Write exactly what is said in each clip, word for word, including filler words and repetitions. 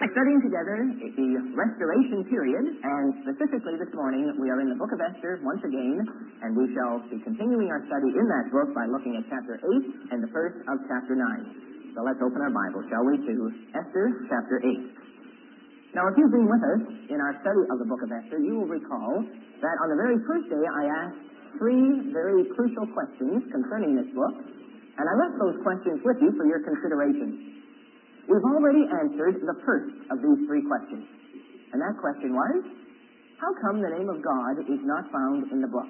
Studying together the Restoration period, and specifically this morning we are in the book of Esther once again, and we shall be continuing our study in that book by looking at chapter eight and the first of chapter nine. So let's open our Bible, shall we, to Esther chapter eight. Now, if you've been with us in our study of the book of Esther, you will recall that on the very first day I asked three very crucial questions concerning this book, and I left those questions with you for your consideration. We've already answered the first of these three questions, and that question was, how come the name of God is not found in the book?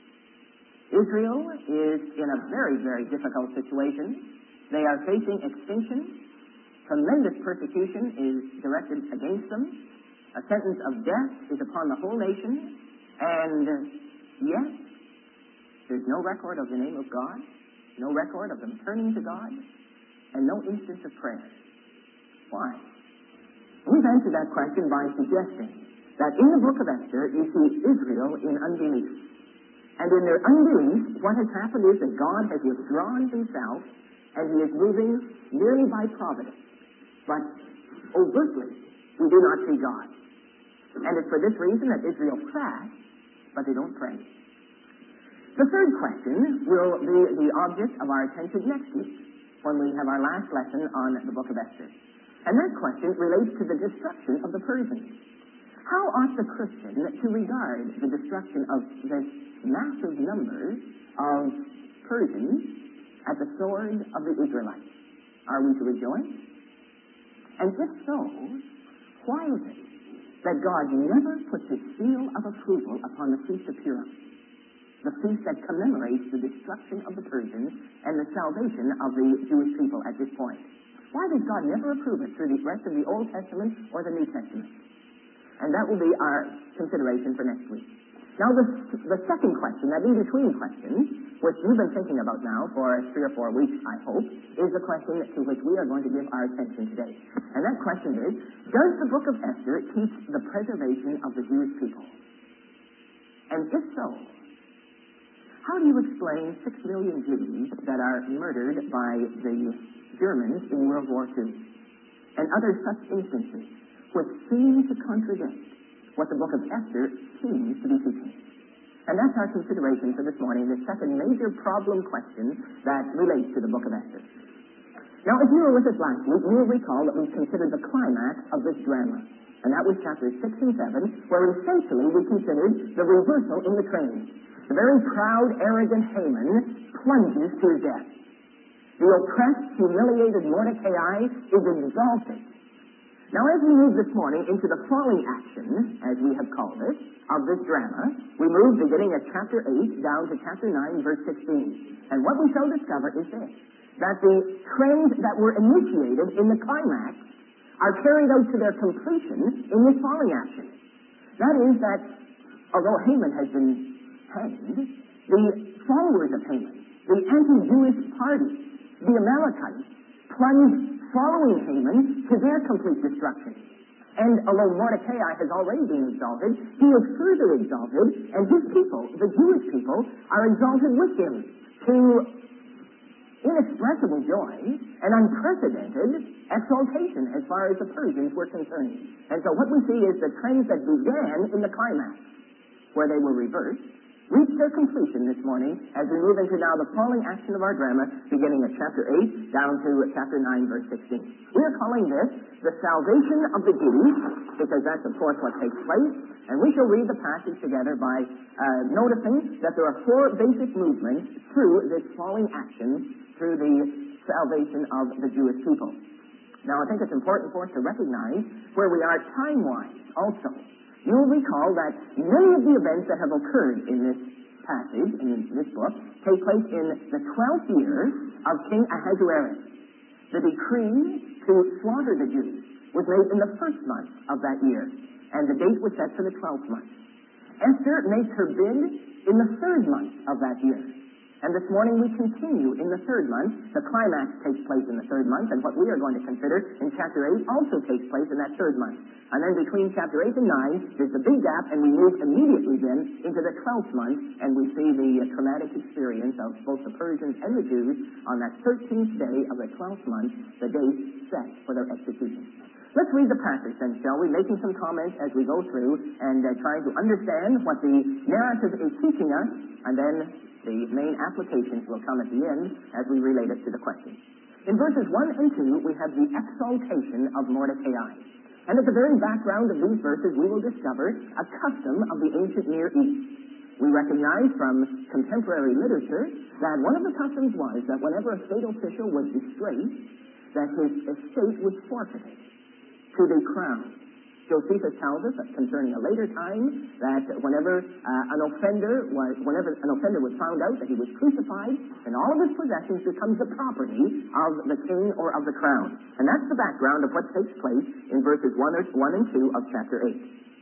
Israel is in a very, very difficult situation. They are facing extinction. Tremendous persecution is directed against them. A sentence of death is upon the whole nation, and yet there's no record of the name of God, no record of them turning to God, and no instance of prayer. Why? We've answered that question by suggesting that in the book of Esther you see Israel in unbelief. And in their unbelief, what has happened is that God has withdrawn himself and he is moving merely by providence. But overtly, we do not see God. And it's for this reason that Israel fasts, but they don't pray. The third question will be the object of our attention next week when we have our last lesson on the book of Esther. And that question relates to the destruction of the Persians. How ought the Christian to regard the destruction of this massive number of Persians at the sword of the Israelites? Are we to rejoice? And if so, why is it that God never puts his seal of approval upon the Feast of Purim, the feast that commemorates the destruction of the Persians and the salvation of the Jewish people at this point? Why does God never approve it through the rest of the Old Testament or the New Testament? And that will be our consideration for next week. Now, the, the second question, that in-between question, which you've been thinking about now for three or four weeks, I hope, is the question to which we are going to give our attention today. And that question is, does the book of Esther teach the preservation of the Jewish people? And if so, how do you explain six million Jews that are murdered by the Germans in World War Two, and other such instances which seem to contradict what the book of Esther seems to be teaching? And that's our consideration for this morning, the second major problem question that relates to the book of Esther. Now, if you were with us last week, you will recall that we considered the climax of this drama, and that was chapters six and seven, where essentially we considered the reversal in the train. The very proud, arrogant Haman plunges to his death. The oppressed, humiliated Mordecai is exalted. Now, as we move this morning into the falling action, as we have called it, of this drama, we move beginning at chapter eight down to chapter nine, verse sixteen. And what we shall discover is this, that the trends that were initiated in the climax are carried out to their completion in this falling action. That is that, although Haman has been hanged, the followers of Haman, the anti-Jewish party, the Amalekites, plunged following Haman to their complete destruction. And although Mordecai has already been exalted, he is further exalted, and his people, the Jewish people, are exalted with him to inexpressible joy and unprecedented exaltation as far as the Persians were concerned. And so what we see is the trends that began in the climax, where they were reversed, reach their completion this morning as we move into now the falling action of our drama, beginning at chapter eight down to chapter nine, verse sixteen. We are calling this the salvation of the Jews, because that's, of course, what takes place. And we shall read the passage together by uh, noticing that there are four basic movements through this falling action, through the salvation of the Jewish people. Now, I think it's important for us to recognize where we are time-wise also. You'll recall that many of the events that have occurred in this passage, in this book, take place in the twelfth year of King Ahasuerus. The decree to slaughter the Jews was made in the first month of that year, and the date was set for the twelfth month. Esther makes her bid in the third month of that year. And this morning we continue in the third month. The climax takes place in the third month, and what we are going to consider in chapter eight also takes place in that third month. And then between chapter eight and nine, there's a big gap, and we move immediately then into the twelfth month, and we see the uh, traumatic experience of both the Persians and the Jews on that thirteenth day of the twelfth month, the date set for their execution. Let's read the passage then, shall we, making some comments as we go through and uh, trying to understand what the narrative is teaching us, and then the main applications will come at the end as we relate it to the question. In verses one and two, we have the exaltation of Mordecai. And at the very background of these verses, we will discover a custom of the ancient Near East. We recognize from contemporary literature that one of the customs was that whenever a state official was disgraced, that his estate was forfeited to the crown. Josephus tells us that concerning a later time that whenever uh, an offender was, whenever an offender was found out that he was crucified, then all of his possessions becomes the property of the king or of the crown. And that's the background of what takes place in verses one, or, one and two of chapter eight.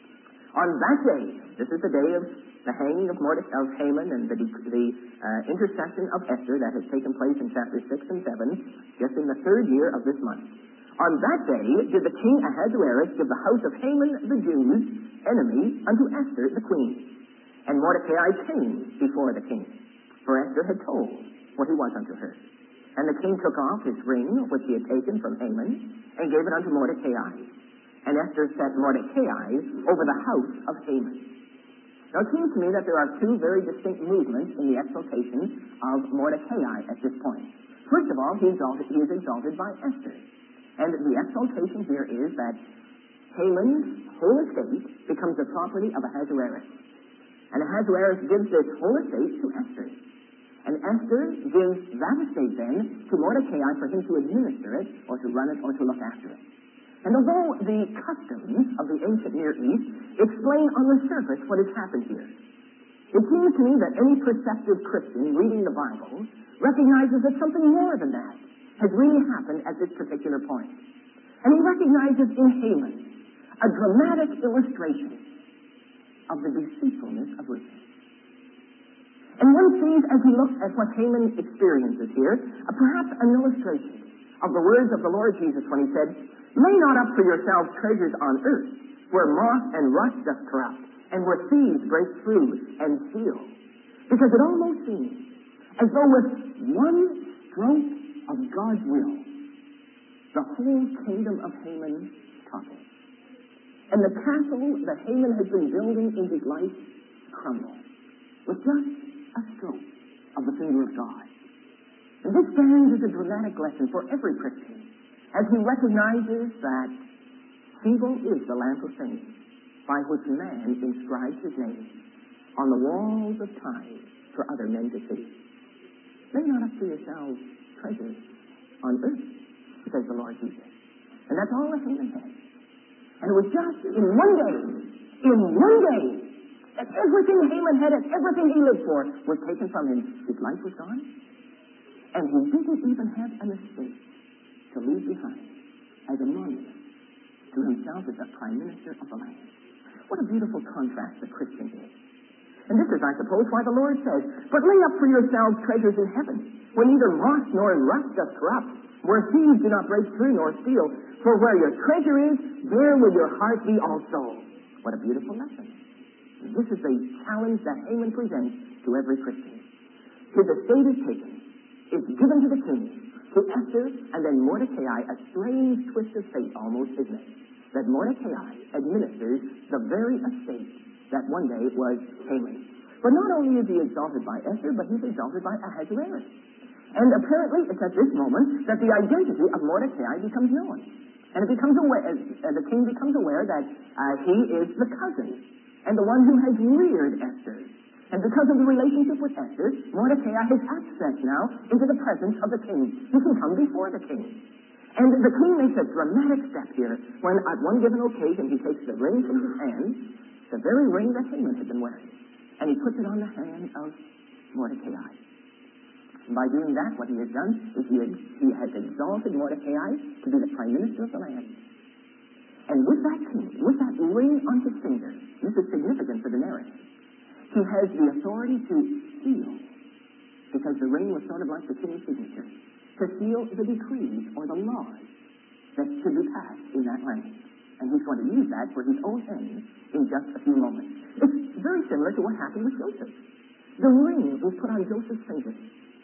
On that day, this is the day of the hanging of, Mordecai, of Haman and the, the uh, intercession of Esther that has taken place in chapters six and seven, just in the third year of this month. On that day did the king Ahasuerus give the house of Haman the Jew's enemy unto Esther the queen. And Mordecai came before the king, for Esther had told what he was unto her. And the king took off his ring which he had taken from Haman, and gave it unto Mordecai. And Esther set Mordecai over the house of Haman. Now it seems to me that there are two very distinct movements in the exaltation of Mordecai at this point. First of all, he, exalted, he is exalted by Esther. And the exaltation here is that Haman's whole estate becomes the property of Ahasuerus. And Ahasuerus gives this whole estate to Esther. And Esther gives that estate then to Mordecai for him to administer it, or to run it, or to look after it. And although the customs of the ancient Near East explain on the surface what has happened here, it seems to me that any perceptive Christian reading the Bible recognizes that something more than that has really happened at this particular point. And he recognizes in Haman a dramatic illustration of the deceitfulness of riches. And one sees, as he looks at what Haman experiences here, a, perhaps an illustration of the words of the Lord Jesus when he said, "Lay not up for yourselves treasures on earth, where moth and rust doth corrupt, and where thieves break through and steal." Because it almost seems as though with one stroke of God's will, the whole kingdom of Haman toppled. And the castle that Haman has been building in his life crumbled with just a stroke of the finger of God. And this stands as a dramatic lesson for every Christian, as he recognizes that feeble is the lamp of fame by which man inscribes his name on the walls of time for other men to see. Lay not up for yourselves treasures on earth, says the Lord Jesus. And that's all that Haman had. And it was just in one day, in one day, that everything Haman had and everything he lived for was taken from him. His life was gone, and he didn't even have an estate to leave behind as a monument to himself as the prime minister of the land. What a beautiful contrast the Christian is. And this is, I suppose, why the Lord says, "But lay up for yourselves treasures in heaven, where neither moth nor rust doth corrupt, where thieves do not break through nor steal. For where your treasure is, there will your heart be also." What a beautiful lesson. And this is the challenge that Haman presents to every Christian. His estate is taken, is given to the king, to Esther, and then Mordecai, a strange twist of fate almost, isn't it? That Mordecai administers the very estate that one day was Haman. But not only is he exalted by Esther, but he's exalted by Ahasuerus. And apparently it's at this moment that the identity of Mordecai becomes known. And it becomes aware, uh, the king becomes aware that uh, he is the cousin and the one who has reared Esther. And because of the relationship with Esther, Mordecai has access now into the presence of the king. He can come before the king. And the king makes a dramatic step here when at one given occasion he takes the ring from his hand, the very ring that Haman had been wearing, and he puts it on the hand of Mordecai. And by doing that, what he has done is he, he has exalted Mordecai to be the prime minister of the land. And with that king, with that ring on his finger, this is significant for the narrative, he has the authority to seal, because the ring was sort of like the king's signature, to seal the decrees or the laws that should be passed in that land. And he's going to use that for his own ends in just a few moments. It's very similar to what happened with Joseph. The ring was put on Joseph's finger.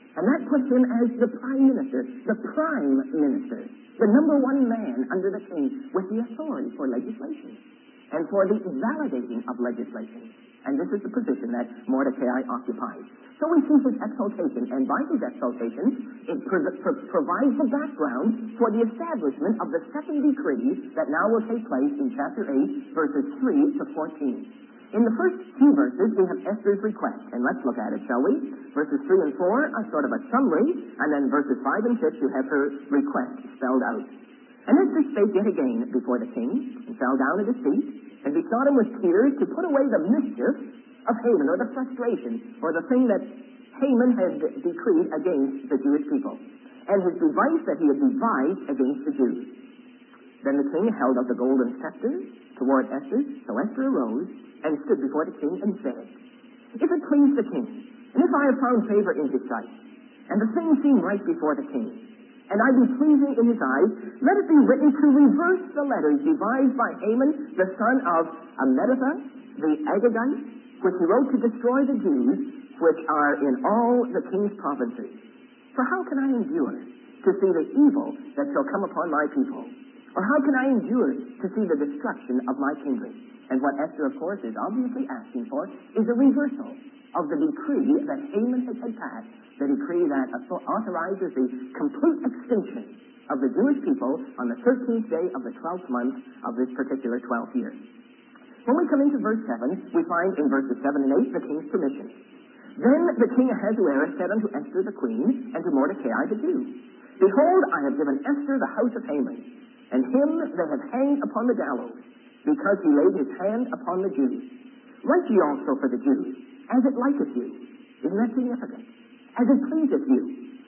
And that puts him as the prime minister, the prime minister, the number one man under the king with the authority for legislation and for the validating of legislation. And this is the position that Mordecai occupies. So we see his exaltation, and by his exaltation, it pro- pro- provides the background for the establishment of the second decree that now will take place in chapter eight, verses three to fourteen. In the first few verses, we have Esther's request, and let's look at it, shall we? Verses three and four are sort of a summary, and then verses five and six, you have her request spelled out. And Esther spake yet again before the king, and fell down at his feet, and besought him with tears to put away the mischief of Haman, or the frustration, or the thing that Haman had decreed against the Jewish people, and his device that he had devised against the Jews. Then the king held up the golden scepter toward Esther, so Esther arose, and stood before the king and said, If it please the king, and if I have found favor in his sight, and the thing seem right before the king, and I be pleasing in his eyes, let it be written to reverse the letters devised by Haman, the son of Hammedatha, the Agagite, which he wrote to destroy the Jews, which are in all the king's provinces. For how can I endure to see the evil that shall come upon my people? Or how can I endure to see the destruction of my kindred? And what Esther, of course, is obviously asking for is a reversal of the decree that Haman had had passed, the decree that authorizes the complete extinction of the Jewish people on the thirteenth day of the twelfth month of this particular twelfth year. When we come into verse seven, we find in verses seven and eight the king's permission. Then the king Ahasuerus said unto Esther the queen, and to Mordecai the Jew, Behold, I have given Esther the house of Haman, and him they have hanged upon the gallows, because he laid his hand upon the Jews. Write ye also for the Jews, as it liketh you. Isn't that significant? As it pleaseth you.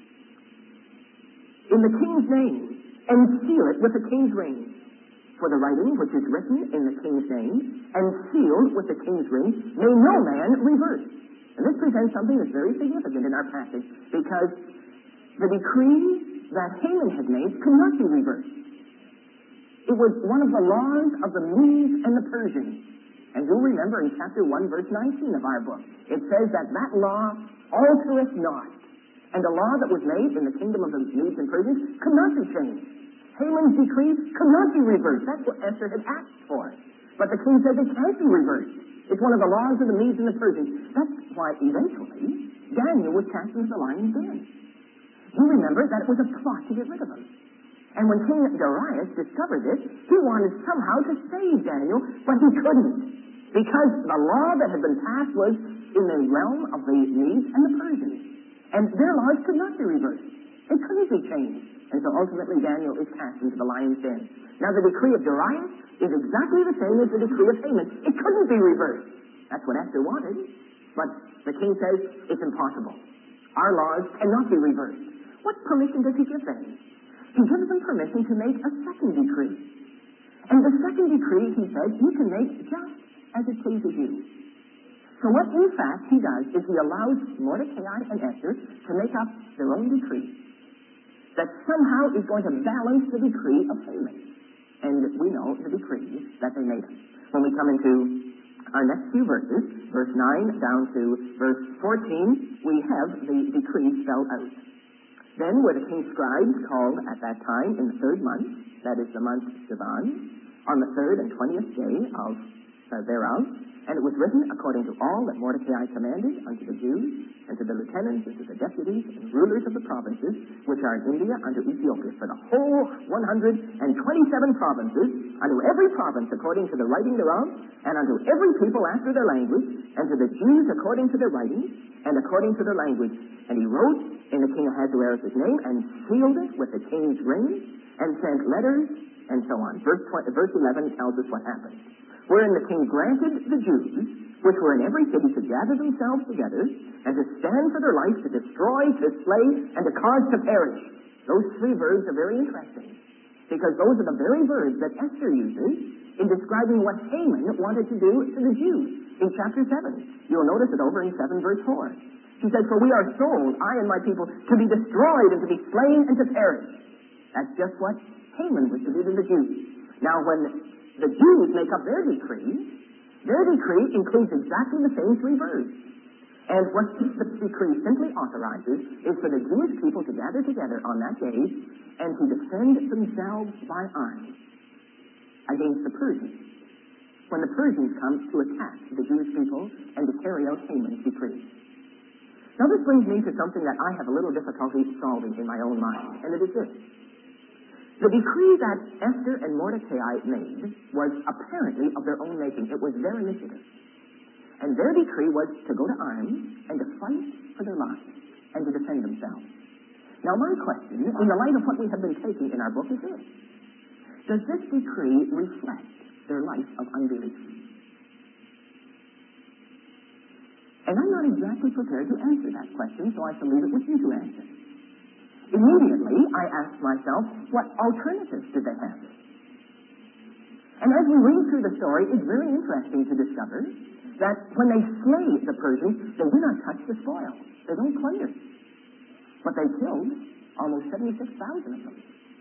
In the king's name, and seal it with the king's ring. For the writing which is written in the king's name, and sealed with the king's ring, may no man reverse. And this presents something that's very significant in our passage, because the decree that Haman had made could not be reversed. It was one of the laws of the Medes and the Persians. And you'll remember in chapter one, verse nineteen of our book, it says that that law altereth not. And the law that was made in the kingdom of the Medes and Persians could not be changed. Haman's decree could not be reversed. That's what Esther had asked for. But the king says it can't be reversed. It's one of the laws of the Medes and the Persians. That's why eventually Daniel was cast into the lion's den. You remember that it was a plot to get rid of him. And when King Darius discovered this, he wanted somehow to save Daniel, but he couldn't. Because the law that had been passed was in the realm of the Medes and the Persians. And their laws could not be reversed. It couldn't be changed. And so ultimately Daniel is cast into the lion's den. Now the decree of Darius is exactly the same as the decree of Haman. It couldn't be reversed. That's what Esther wanted. But the king says it's impossible. Our laws cannot be reversed. What permission does he give them? He gives them permission to make a second decree. And the second decree, he says, you can make just as it pleases you. So what in fact he does is he allows Mordecai and Esther to make up their own decree that somehow is going to balance the decree of Haman. And we know the decree that they made. When we come into our next few verses, verse nine down to verse fourteen, we have the decree spelled out. Then were the king's scribes called at that time in the third month, that is the month Sivan, on the third and twentieth day of uh, thereof, and it was written according to all that Mordecai commanded unto the Jews, and to the lieutenants, and to the deputies, and rulers of the provinces, which are in India, unto Ethiopia, for the whole one hundred twenty-seven provinces, unto every province according to the writing thereof, and unto every people after their language, and to the Jews according to their writing, and according to their language. And he wrote in the king Ahasuerus' name, and sealed it with the king's ring, and sent letters, and so on. Verse, twenty, verse eleven tells us what happened. Wherein the king granted the Jews, which were in every city, to gather themselves together, and to stand for their life, to destroy, to slay, and to cause to perish. Those three verbs are very interesting, because those are the very verbs that Esther uses in describing what Haman wanted to do to the Jews in chapter seven. You'll notice it over in seven verse four. She said, for we are sold, I and my people, to be destroyed and to be slain and to perish. That's just what Haman was to do to the Jews. Now when the Jews make up their decree, their decree includes exactly the same three verbs. And what the decree simply authorizes is for the Jewish people to gather together on that day and to defend themselves by arms against the Persians, when the Persians come to attack the Jewish people and to carry out Haman's decree. Now this brings me to something that I have a little difficulty solving in my own mind, and it is this. The decree that Esther and Mordecai made was apparently of their own making. It was their initiative. And their decree was to go to arms and to fight for their lives and to defend themselves. Now my question, in the light of what we have been taking in our book, is this. Does this decree reflect their life of unbelief? And I'm not exactly prepared to answer that question, so I shall leave it with you to answer. Immediately, I asked myself, what alternatives did they have? And as we read through the story, it's very interesting to discover that when they slay the Persians, they do not touch the spoil. They don't plunder. But they killed almost seventy-six thousand of them.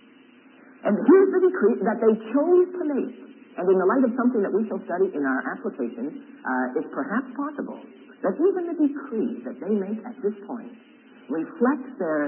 And here's the decree that they chose to make. And in the light of something that we shall study in our application, uh, it's perhaps possible that even the decree that they make at this point reflects their,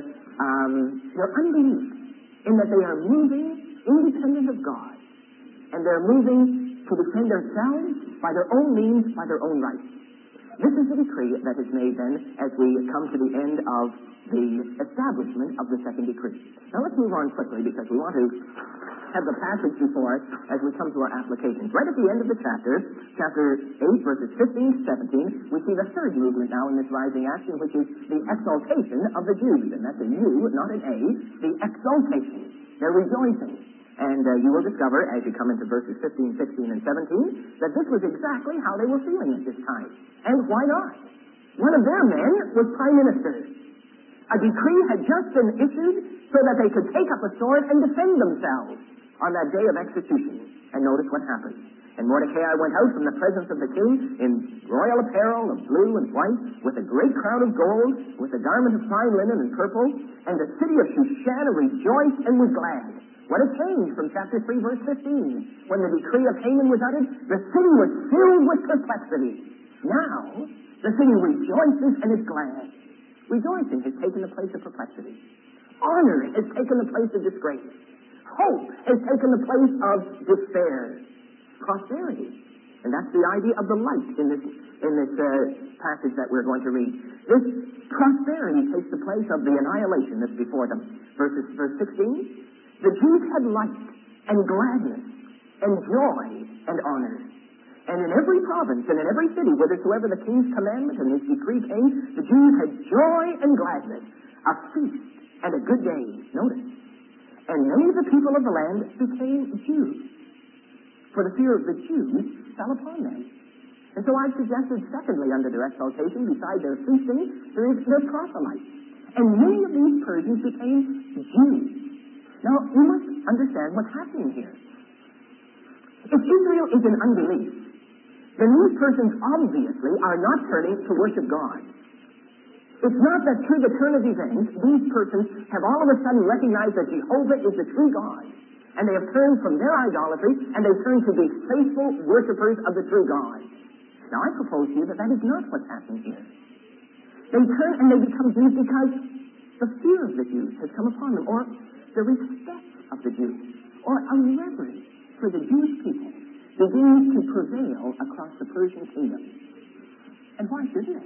um, their unbelief in that they are moving independent of God. And they're moving to defend themselves by their own means, by their own rights. This is the decree that is made then as we come to the end of the establishment of the second decree. Now let's move on quickly because we want to have the passage before us as we come to our applications. Right at the end of the chapter, chapter eight, verses fifteen to seventeen, we see the third movement now in this rising action, which is the exaltation of the Jews. And that's a U, not an A, the exaltation. They're rejoicing. And uh, you will discover, as you come into verses fifteen, sixteen, and seventeen, that this was exactly how they were feeling at this time. And why not? One of their men was prime minister. A decree had just been issued so that they could take up a sword and defend themselves on that day of execution. And notice what happened. And Mordecai went out from the presence of the king in royal apparel of blue and white, with a great crown of gold, with a garment of fine linen and purple, and the city of Shushan rejoiced and was glad. What a change from chapter three, verse fifteen. When the decree of Haman was uttered, the city was filled with perplexity. Now, the city rejoices and is glad. Rejoicing has taken the place of perplexity. Honor has taken the place of disgrace. Hope has taken the place of despair. Prosperity. And that's the idea of the light in this, in this uh, passage that we're going to read. This prosperity takes the place of the annihilation that's before them. Verses, verse sixteen. The Jews had light and gladness and joy and honor. And in every province and in every city, whithersoever the king's commandment and his decree came, the Jews had joy and gladness, a feast and a good day. Notice. And many of the people of the land became Jews, for the fear of the Jews fell upon them. And so I've suggested, secondly, under their exaltation, beside their feasting, there is their proselytes. And many of these Persians became Jews. Now, you must understand what's happening here. If Israel is in unbelief, then these persons obviously are not turning to worship God. It's not that through the turn of events, these persons have all of a sudden recognized that Jehovah is the true God, and they have turned from their idolatry, and they've turned to be faithful worshipers of the true God. Now, I propose to you that that is not what's happening here. They turn and they become Jews because the fear of the Jews has come upon them, or the respect of the Jews, or a reverence for the Jewish people begins to prevail across the Persian kingdom. And why shouldn't it?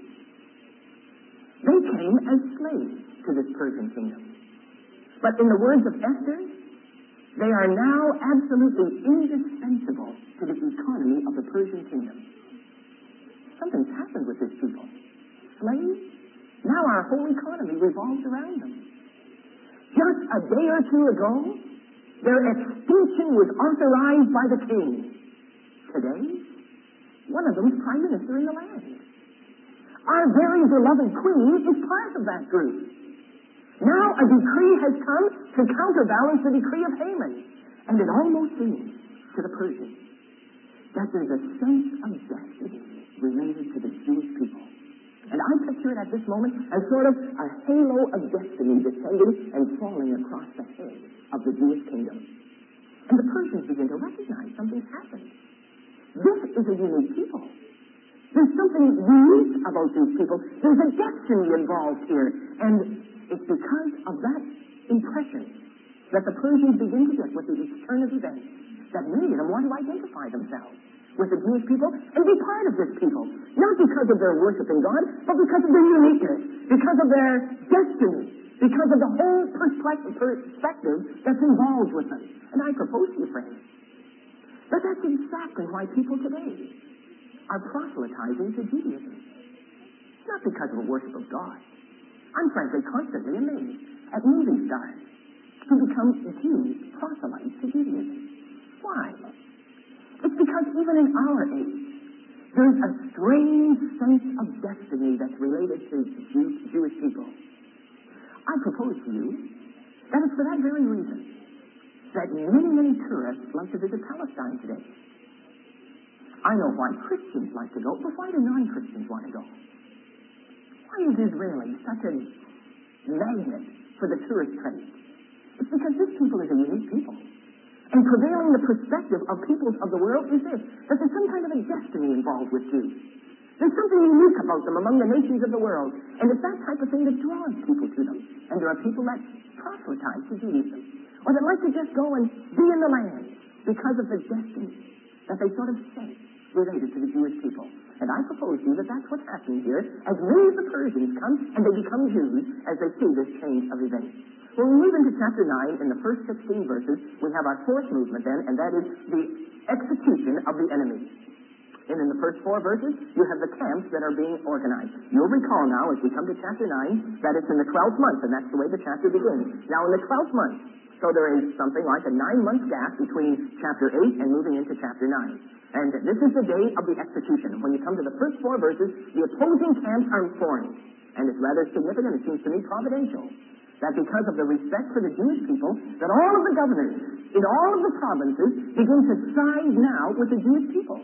They came as slaves to this Persian kingdom. But in the words of Esther, they are now absolutely indispensable to the economy of the Persian kingdom. Something's happened with this people. Slaves? Now our whole economy revolves around them. Just a day or two ago, their extinction was authorized by the king. Today, one of them is prime minister in the land. Our very beloved queen is part of that group. Now a decree has come to counterbalance the decree of Haman. And it almost seems to the Persians that there's a sense of destiny related to the Jewish people. And I picture it at this moment as sort of a halo of destiny descending and falling across the head of the Jewish kingdom. And the Persians begin to recognize something's happened. This is a unique people. There's something unique about these people. There's a destiny involved here. And it's because of that impression that the Persians begin to get with the turn of events that many of them want to identify themselves with the Jewish people and be part of this people. Not because of their worshiping God, but because of their uniqueness, because of their destiny, because of the whole perspective that's involved with them. And I propose to you, friends, that that's exactly why people today are proselytizing to Judaism. Not because of a worship of God. I'm frankly constantly amazed at movie stars who become Jews proselytes to Judaism. Why? It's because even in our age, there's a strange sense of destiny that's related to Jew, Jewish people. I propose to you that it's for that very reason that many, many tourists like to visit Palestine today. I know why Christians like to go, but why do non-Christians want to go? Why is Israeli such a magnet for the tourist trade? It's because this people is a unique people. And prevailing the perspective of peoples of the world is this, that there's some kind of a destiny involved with Jews. There's something unique about them among the nations of the world. And it's that type of thing that draws people to them. And there are people that proselytize to Judaism, or that like to just go and be in the land because of the destiny that they sort of sense related to the Jewish people. And I propose to you that that's what's happening here as many of the Persians come and they become Jews as they see this change of events. When we move into chapter nine, in the first sixteen verses, we have our fourth movement then, and that is the execution of the enemy. And in the first four verses, you have the camps that are being organized. You'll recall now, as we come to chapter nine, that it's in the twelfth month, and that's the way the chapter begins. Now, in the twelfth month, so there is something like a nine-month gap between chapter eight and moving into chapter nine. And this is the day of the execution. When you come to the first four verses, the opposing camps are formed. And it's rather significant, it seems to me providential, that because of the respect for the Jewish people, that all of the governors in all of the provinces begin to side now with the Jewish people.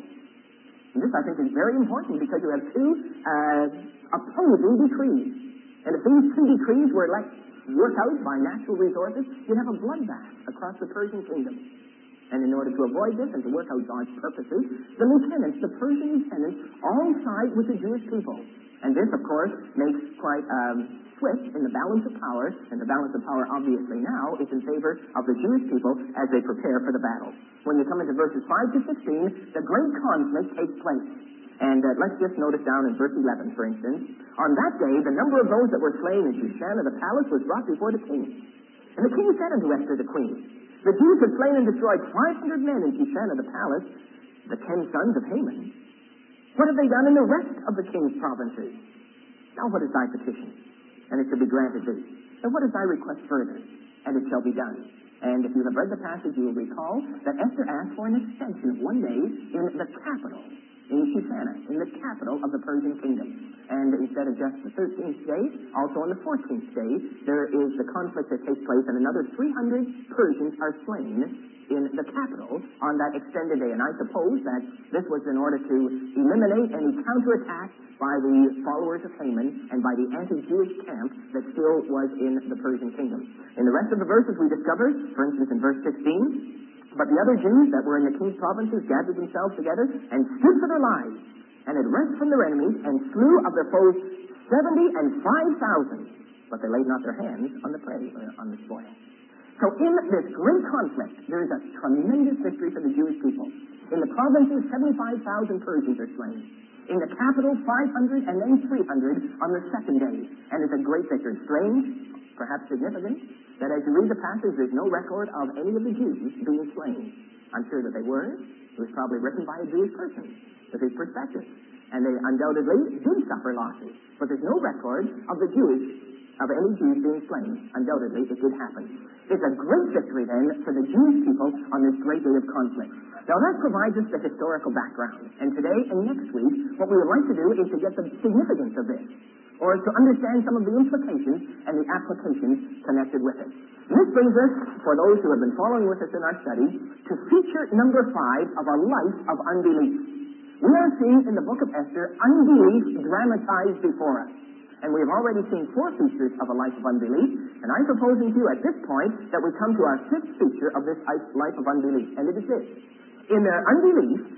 And this, I think, is very important because you have two uh, opposing decrees. And if these two decrees were like worked out by natural resources, you'd have a bloodbath across the Persian kingdom. And in order to avoid this and to work out God's purposes, the lieutenants, the Persian lieutenants, all side with the Jewish people. And this, of course, makes quite um, switch in the balance of power, and the balance of power obviously now is in favor of the Jewish people as they prepare for the battle. When you come into verses five to sixteen, the great conflict takes place. And uh, let's just notice down in verse eleven, for instance, on that day, the number of those that were slain in Shushan of the palace was brought before the king. And the king said unto Esther the queen, the Jews had slain and destroyed five hundred men in Shushan of the palace, the ten sons of Haman. What have they done in the rest of the king's provinces? Now what is thy petition? And it shall be granted thee. And what is thy request further? And it shall be done. And if you have read the passage, you will recall that Esther asked for an extension of one day in the capital, in Shushan, in the capital of the Persian kingdom. And instead of just the thirteenth day, also on the fourteenth day, there is the conflict that takes place, and another three hundred Persians are slain in the capital on that extended day. And I suppose that this was in order to eliminate any counterattack by the followers of Haman and by the anti-Jewish camp that still was in the Persian kingdom. In the rest of the verses we discover, for instance in verse sixteen, but the other Jews that were in the king's provinces gathered themselves together and stood for their lives, and had rest from their enemies, and slew of their foes seventy and five thousand. But they laid not their hands on the prey, or on the spoil. So in this great conflict, there is a tremendous victory for the Jewish people. In the provinces, seventy-five thousand Persians are slain. In the capital, five hundred, and then three hundred on the second day. And it's a great victory. Strange, perhaps significant, that as you read the passage, there's no record of any of the Jews being slain. I'm sure that they were. It was probably written by a Jewish person with his perspective. And they undoubtedly did suffer losses. But there's no record of the Jewish, of any Jews being slain. Undoubtedly, it did happen. It's a great victory, then, for the Jewish people on this great day of conflict. Now, that provides us the historical background. And today and next week, what we would like to do is to get the significance of this, or to understand some of the implications and the applications connected with it. And this brings us, for those who have been following with us in our study, to feature number five of a life of unbelief. We are seeing in the book of Esther unbelief dramatized before us. And we have already seen four features of a life of unbelief, and I'm proposing to you at this point that we come to our fifth feature of this life of unbelief, and it is this. In their unbelief,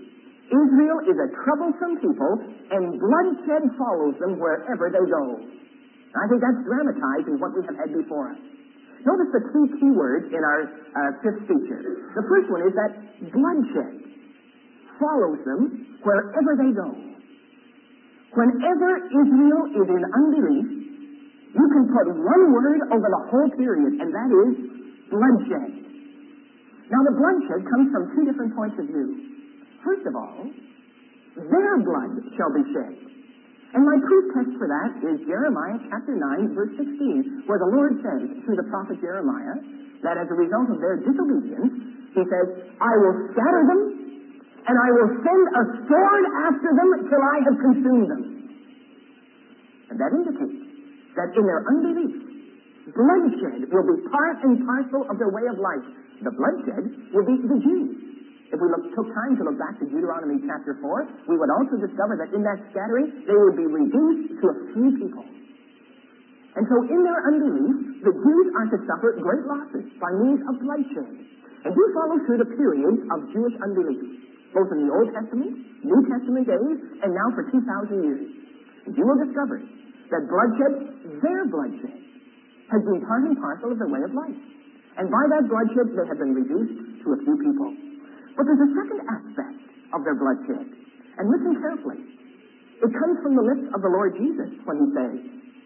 Israel is a troublesome people, and bloodshed follows them wherever they go. I think that's dramatized in what we have had before us. Notice the two key words in our uh, fifth feature. The first one is that bloodshed follows them wherever they go. Whenever Israel is in unbelief, you can put one word over the whole period, and that is bloodshed. Now, the bloodshed comes from two different points of view. First of all, their blood shall be shed. And my proof text for that is Jeremiah chapter nine, verse sixteen, where the Lord says through the prophet Jeremiah that as a result of their disobedience, he says, I will scatter them, and I will send a sword after them till I have consumed them. And that indicates that in their unbelief, bloodshed will be part and parcel of their way of life. The bloodshed will be the Jews. If we look, took time to look back to Deuteronomy chapter four, we would also discover that in that scattering, they would be reduced to a few people. And so in their unbelief, the Jews are to suffer great losses by means of bloodshed. And you follow through the periods of Jewish unbelief, both in the Old Testament, New Testament days, and now for two thousand years. And you will discover that bloodshed, their bloodshed, has been part and parcel of their way of life. And by that bloodshed, they have been reduced to a few people. But there's a second aspect of their bloodshed. And listen carefully. It comes from the lips of the Lord Jesus when he says,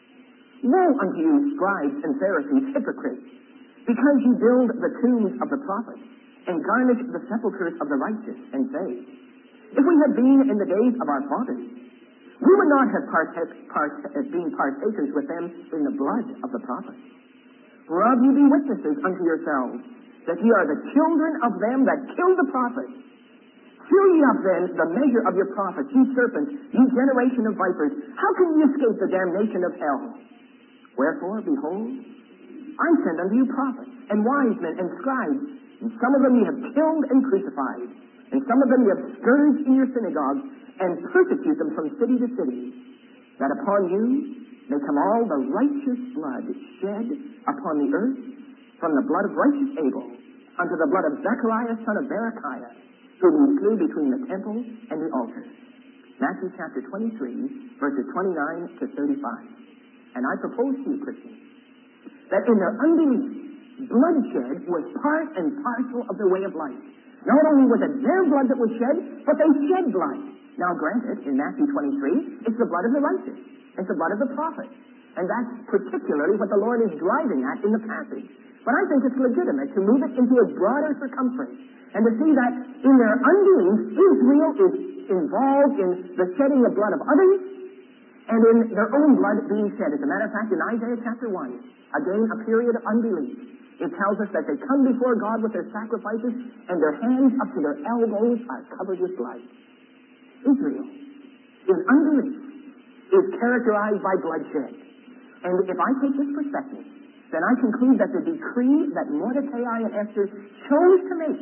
Woe unto you, scribes and Pharisees, hypocrites, because you build the tombs of the prophets and garnish the sepulchres of the righteous, and say, If we had been in the days of our fathers, we would not have partake, part, been partakers with them in the blood of the prophets. Whereof you be witnesses unto yourselves, that ye are the children of them that killed the prophets. Fill ye up then the measure of your prophets, ye serpents, ye generation of vipers. How can ye escape the damnation of hell? Wherefore, behold, I send unto you prophets, and wise men, and scribes, and some of them ye have killed and crucified, and some of them ye have scourged in your synagogues, and persecute them from city to city, that upon you may come all the righteous blood shed upon the earth, from the blood of righteous Abel unto the blood of Zechariah son of Berechiah, whom he slew between the temple and the altar. Matthew chapter twenty-three, verses twenty-nine to thirty-five. And I propose to you, Christians, that in their unbelief, bloodshed was part and parcel of their way of life. Not only was it their blood that was shed, but they shed blood. Now granted, in Matthew twenty-three, it's the blood of the righteous. It's the blood of the prophet. And that's particularly what the Lord is driving at in the passage. But I think it's legitimate to move it into a broader circumference and to see that in their unbelief, Israel is involved in the shedding of blood of others and in their own blood being shed. As a matter of fact, in Isaiah chapter one, again, a period of unbelief, it tells us that they come before God with their sacrifices and their hands up to their elbows are covered with blood. Israel, in unbelief, is characterized by bloodshed. And if I take this perspective, then I conclude that the decree that Mordecai and Esther chose to make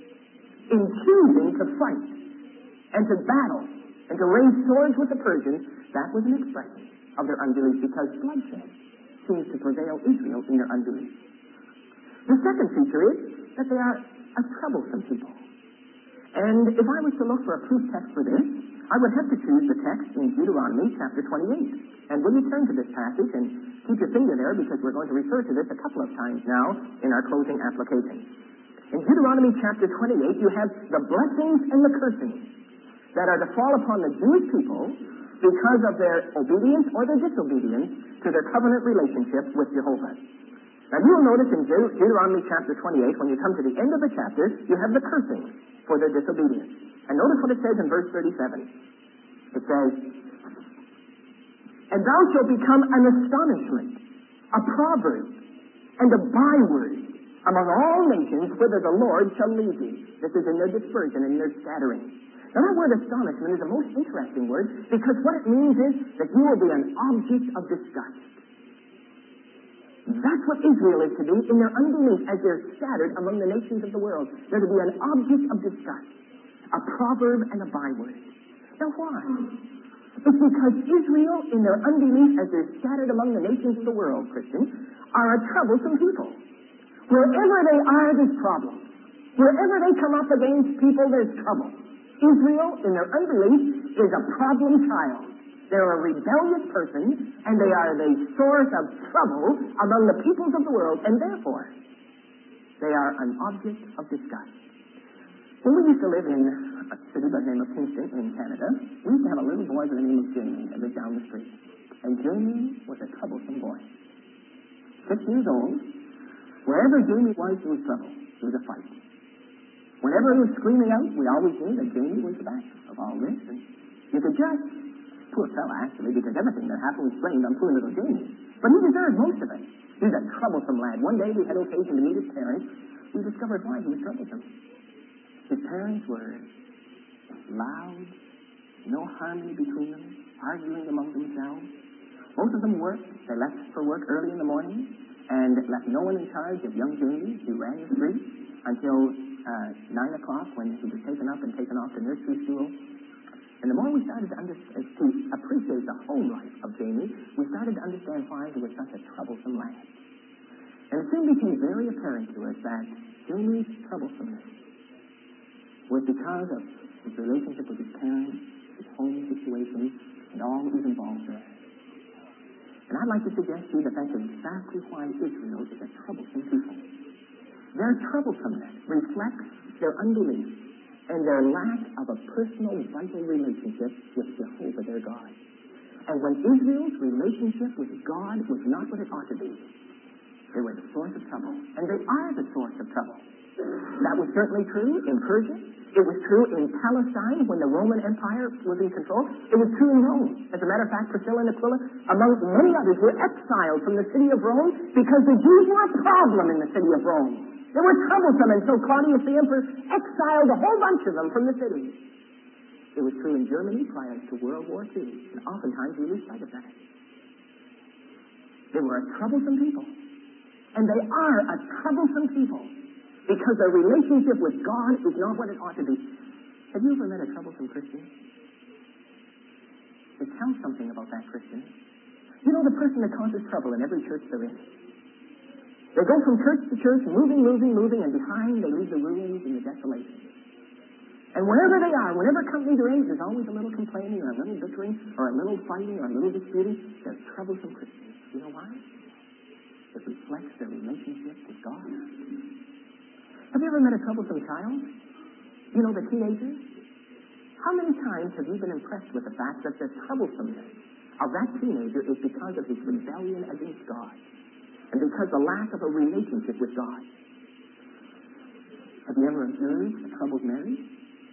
in choosing to fight and to battle and to raise swords with the Persians, that was an expression of their unbelief, because bloodshed seems to prevail Israel in their unbelief. The second feature is that they are a troublesome people. And if I was to look for a proof text for this, I would have to choose the text in Deuteronomy chapter twenty-eight. And will you turn to this passage and keep your finger there, because we're going to refer to this a couple of times now in our closing application. In Deuteronomy chapter twenty-eight, you have the blessings and the cursings that are to fall upon the Jewish people because of their obedience or their disobedience to their covenant relationship with Jehovah. Now you'll notice in Deut- Deuteronomy chapter twenty-eight, when you come to the end of the chapter, you have the cursings for their disobedience. And notice what it says in verse thirty-seven. It says, And thou shalt become an astonishment, a proverb, and a byword among all nations whither the Lord shall lead thee. This is in their dispersion and their scattering. Now that word astonishment is a most interesting word, because what it means is that you will be an object of disgust. That's what Israel is to be in their unbelief as they're scattered among the nations of the world. They're to be an object of disgust, a proverb and a byword. Now why? It's because Israel, in their unbelief as they're scattered among the nations of the world, Christians, are a troublesome people. Wherever they are, there's problems. Wherever they come up against people, there's trouble. Israel, in their unbelief, is a problem child. They're a rebellious person, and they are the source of trouble among the peoples of the world, and therefore, they are an object of disgust. When we used to live in a city by the name of Kingston in Canada, we used to have a little boy by the name of Jamie that lived down the street. And Jamie was a troublesome boy. Six years old. Wherever Jamie was, there was trouble. There was a fight. Whenever he was screaming out, we always knew that Jamie was the back of all this. And you could just, poor fella actually, because everything that happened was blamed on poor little Jamie. But he deserved most of it. He was a troublesome lad. One day we had occasion to meet his parents. We discovered why he was troublesome. His parents were loud, no harmony between them, arguing among themselves. Most of them worked. They left for work early in the morning and left no one in charge of young Jamie, who ran the street, until uh, nine o'clock when he was taken up and taken off to nursery school. And the more we started to, under- to appreciate the home life of Jamie, we started to understand why he was such a troublesome lad. And it soon became very apparent to us that Jamie's troublesomeness was because of his relationship with his parents, his home situation, and all that was involved there. And I'd like to suggest to you that that's exactly why Israel is a troublesome people. Their troublesomeness reflects their unbelief and their lack of a personal, vital relationship with Jehovah, their God. And when Israel's relationship with God was not what it ought to be, they were the source of trouble. And they are the source of trouble. That was certainly true in Persia. It was true in Palestine when the Roman Empire was in control. It was true in Rome. As a matter of fact, Priscilla and Aquila, among many others, were exiled from the city of Rome because the Jews were a problem in the city of Rome. They were troublesome, and so Claudius the emperor exiled a whole bunch of them from the city. It was true in Germany prior to World War Two, and oftentimes we lose sight of that. They were a troublesome people, and they are a troublesome people because their relationship with God is not what it ought to be. Have you ever met a troublesome Christian? It tells something about that Christian. You know, the person that causes trouble in every church they're in. They go from church to church, moving, moving, moving, and behind they leave the ruins and the desolation. And wherever they are, whenever company they're in, there's always a little complaining or a little bickering or a little fighting or a little disputing. They're troublesome Christians. You know why? It reflects their relationship with God. Have you ever met a troublesome child? You know, the teenagers? How many times have you been impressed with the fact that the troublesomeness of that teenager is because of his rebellion against God? And because of the lack of a relationship with God. Have you ever observed a troubled marriage?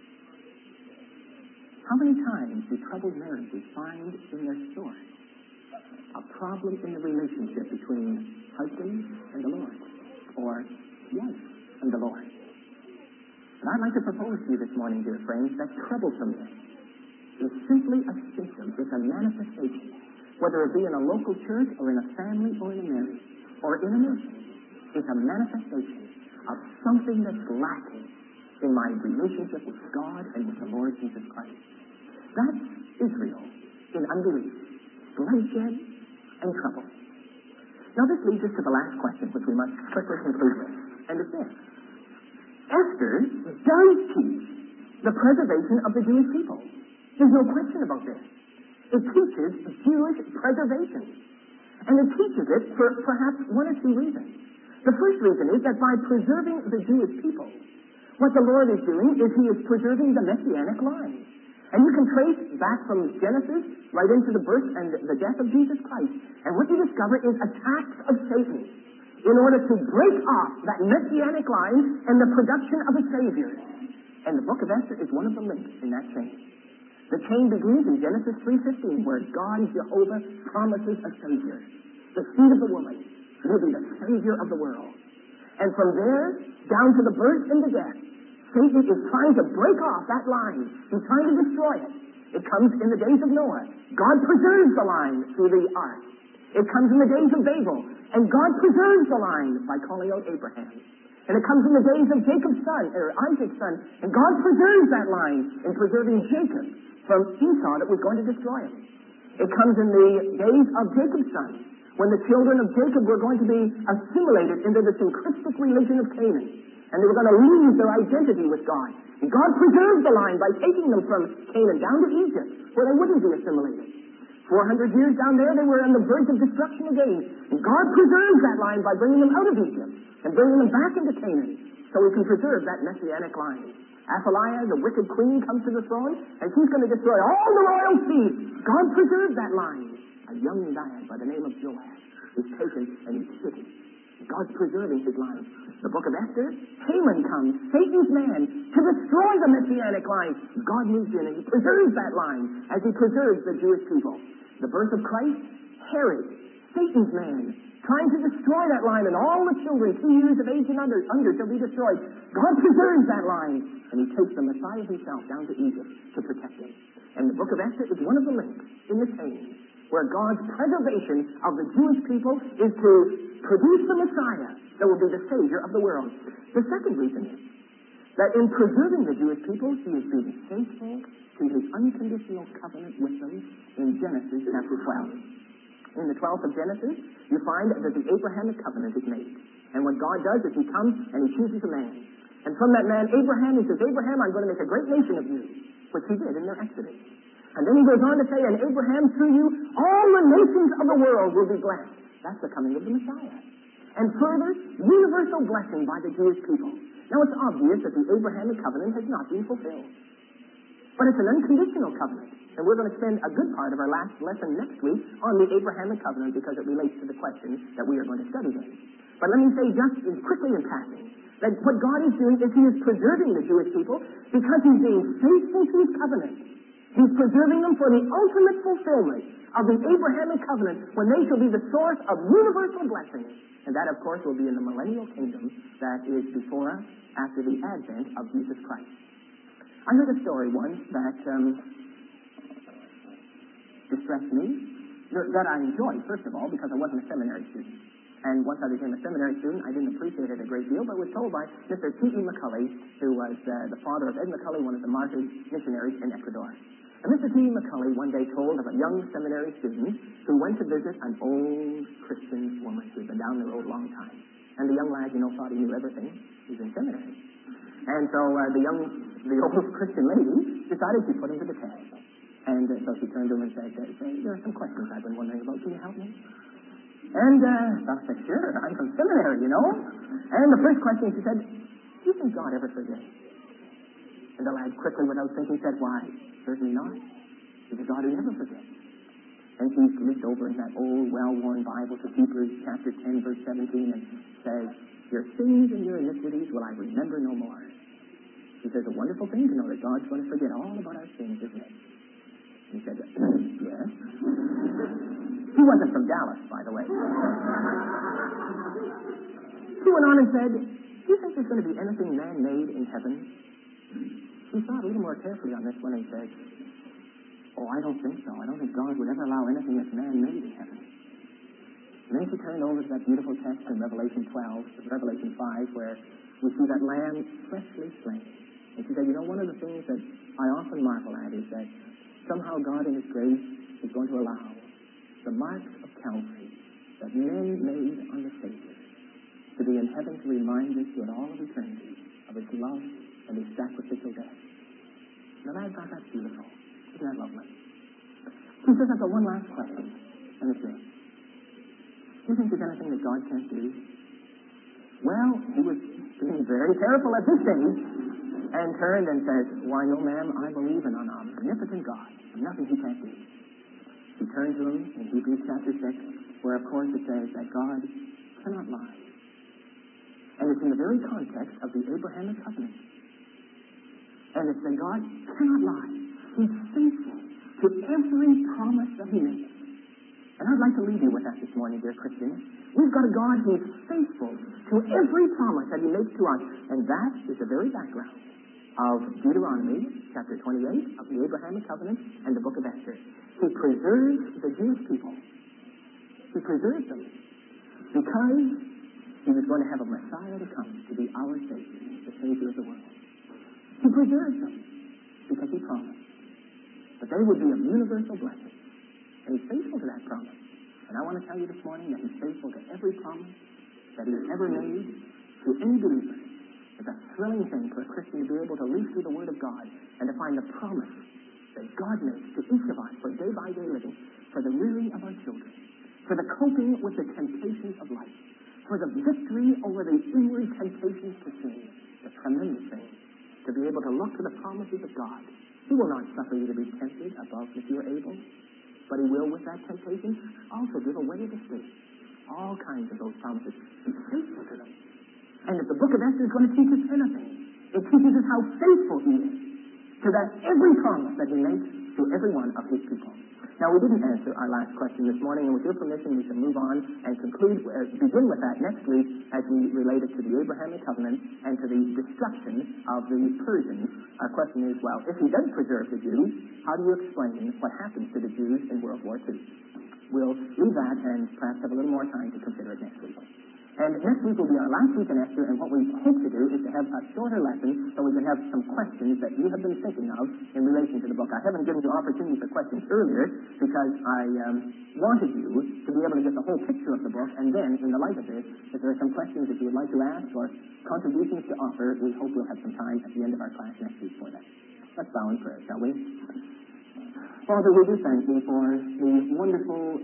How many times do troubled marriages find in their source a problem in the relationship between husband and the Lord, or wife and the Lord? And I'd like to propose to you this morning, dear friends, that troublesomeness is simply a symptom, it's a manifestation, whether it be in a local church or in a family or in a marriage, or in a nation. It's a manifestation of something that's lacking in my relationship with God and with the Lord Jesus Christ. That's Israel in unbelief, bloodshed, and trouble. Now this leads us to the last question, which we must quickly conclude with, and it's this. Esther does teach the preservation of the Jewish people. There's no question about this. It teaches Jewish preservation. And it teaches it for perhaps one or two reasons. The first reason is that by preserving the Jewish people, what the Lord is doing is He is preserving the Messianic line. And you can trace back from Genesis right into the birth and the death of Jesus Christ. And what you discover is attacks of Satan in order to break off that Messianic line and the production of a Savior. And the book of Esther is one of the links in that chain. The chain begins in Genesis three fifteen, where God, Jehovah, promises a Savior. The seed of the woman will be the Savior of the world. And from there, down to the birth and the death, Satan is trying to break off that line. He's trying to destroy it. It comes in the days of Noah. God preserves the line through the ark. It comes in the days of Babel. And God preserves the line by calling out Abraham. And it comes in the days of Jacob's son, or Isaac's son. And God preserves that line in preserving Jacob from Esau that was going to destroy him. It comes in the days of Jacob's son, when the children of Jacob were going to be assimilated into the syncretic religion of Canaan. And they were going to lose their identity with God. And God preserved the line by taking them from Canaan down to Egypt, where they wouldn't be assimilated. Four hundred years down there, they were on the verge of destruction again. And God preserves that line by bringing them out of Egypt and bringing them back into Canaan, so he can preserve that messianic line. Athaliah, the wicked queen, comes to the throne, and she's going to destroy all the royal seed. God preserved that line. A young lad by the name of Joash is taken and he's sitting. God's preserving his line. The book of Esther, Haman comes, Satan's man, to destroy the messianic line. God moves in and he preserves that line as he preserves the Jewish people. The birth of Christ, Herod, Satan's man, trying to destroy that line, and all the children two years of age and under, under shall be destroyed. God preserves that line, and he takes the Messiah himself down to Egypt to protect him. And the book of Esther is one of the links in the chain where God's preservation of the Jewish people is to produce the Messiah that will be the Savior of the world. The second reason is that in preserving the Jewish people, he is being faithful to his unconditional covenant with them in Genesis chapter twelve. In the twelfth of Genesis, you find that the Abrahamic covenant is made. And what God does is he comes and he chooses a man. And from that man, Abraham, he says, Abraham, I'm going to make a great nation of you, which he did in their Exodus. And then he goes on to say, and Abraham, through you, all the nations of the world will be blessed. That's the coming of the Messiah. And further, universal blessing by the Jewish people. Now, it's obvious that the Abrahamic covenant has not been fulfilled. But it's an unconditional covenant. And we're going to spend a good part of our last lesson next week on the Abrahamic covenant because it relates to the question that we are going to study then. But let me say just in, quickly in passing that what God is doing is he is preserving the Jewish people because he's being faithful to his covenant. He's preserving them for the ultimate fulfillment of the Abrahamic covenant when they shall be the source of universal blessing. And that, of course, will be in the millennial kingdom that is before us after the advent of Jesus Christ. I heard a story once that um, distressed me, that I enjoyed, first of all, because I wasn't a seminary student. And once I became a seminary student, I didn't appreciate it a great deal, but was told by Mister T E McCulley, who was uh, the father of Ed McCulley, one of the martyred missionaries in Ecuador. And Mister T E McCulley one day told of a young seminary student who went to visit an old Christian woman who had been down the road a long time. And the young lad, you know, thought he knew everything. He was in seminary. And so uh, the young, the old Christian lady decided to put him to the test. And uh, so she turned to him and said, say, there are some questions I've been wondering about. Can you help me? And uh, I said, sure, I'm from seminary, you know. And the first question she said, do you think God ever forgets? And the lad quickly, without thinking, said, why? Certainly not. He's a God who never forgets. And she looked over in that old, well-worn Bible to Hebrews chapter ten, verse seventeen, and says, your sins and your iniquities will I remember no more. He says, a wonderful thing to know that God's going to forget all about our sins, isn't it? He said, yes. He wasn't from Dallas, by the way. He went on and said, do you think there's going to be anything man-made in heaven? He thought a little more carefully on this one and said, oh, I don't think so. I don't think God would ever allow anything that's man-made in heaven. And then she turned over to that beautiful text in Revelation twelve, Revelation five, where we see that lamb freshly slain. And she said, you know, one of the things that I often marvel at is that somehow God in his grace is going to allow the marks of Calvary that men made on the Savior to be in heaven to remind us throughout all of eternity of his love and his sacrificial death. Now, I thought that's beautiful. Isn't that lovely? She says, I've got one last question, and it's this. Do you think there's anything that God can't do? Well, he was being very careful at this stage and turned and said, why, no, ma'am, I believe in an omnipotent God. Nothing he can't do. He turned to him in Hebrews chapter six, where, of course, it says that God cannot lie. And it's in the very context of the Abrahamic covenant. And it's that God cannot lie. He's faithful to every promise that he makes. And I'd like to leave you with that this morning, dear Christians. We've got a God who's faithful to every promise that he makes to us. And that is the very background of Deuteronomy chapter twenty-eight, of the Abrahamic covenant, and the book of Esther. He preserves the Jewish people. He preserves them because he was going to have a Messiah to come to be our Savior, the Savior of the world. He preserves them because he promised that they would be of universal blessing. And he's faithful to that promise. And I want to tell you this morning that he's faithful to every promise that he's ever made to any believer It's a thrilling thing for a Christian to be able to leaf through the Word of God and to find the promise that God makes to each of us for day-by-day living, for the rearing of our children, for the coping with the temptations of life, for the victory over the inward temptations to sin. The tremendous thing to be able to look to the promises of God. He will not suffer you to be tempted above if you are able, but He will, with that temptation, also give a way of escape. All kinds of those promises. Be faithful to them. And if the book of Esther is going to teach us anything, it teaches us how faithful He is to that every promise that He makes to every one of His people. Now, we didn't answer our last question this morning, and with your permission, we shall move on and conclude, uh, begin with that next week as we relate it to the Abrahamic covenant and to the destruction of the Persians. Our question is, well, if He does preserve the Jews, how do you explain what happens to the Jews in World War Two? We'll leave that and perhaps have a little more time to consider it next week. And next week will be our last week in Esther, and what we hope to do is to have a shorter lesson so we can have some questions that you have been thinking of in relation to the book. I haven't given you opportunity for questions earlier because I um, wanted you to be able to get the whole picture of the book, and then, in the light of this, if there are some questions that you would like to ask or contributions to offer, we hope we'll have some time at the end of our class next week for that. Let's bow in prayer, shall we? Father, we do thank Thee for the wonderful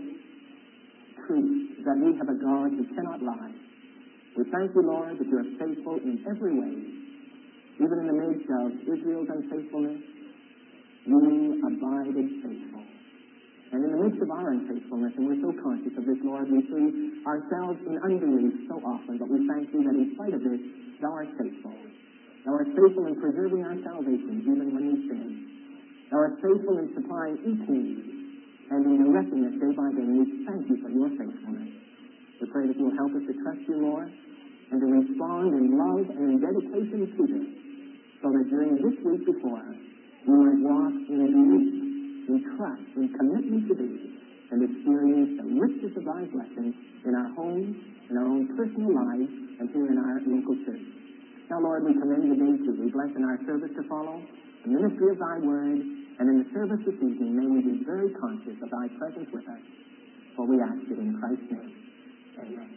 truth that we have a God who cannot lie. We thank You, Lord, that You are faithful in every way. Even in the midst of Israel's unfaithfulness, You abided faithful. And in the midst of our unfaithfulness, and we're so conscious of this, Lord, we see ourselves in unbelief so often, but we thank Thee that in spite of this, Thou art faithful. Thou art faithful in preserving our salvation, even when we sin. Thou art faithful in supplying each need, and in directing us day by day. And we thank You for Your faithfulness. We pray that You will help us to trust You, Lord, and to respond in love and in dedication to Thee, so that during this week before us, we might walk in belief, in trust, in commitment to Thee, and experience the richness of Thy blessings in our homes, in our own personal lives, and here in our local church. Now, Lord, we commend the day to Thee. Bless in our service to follow, the ministry of Thy word, and in the service this evening, may we be very conscious of Thy presence with us. For we ask it in Christ's name. Amen.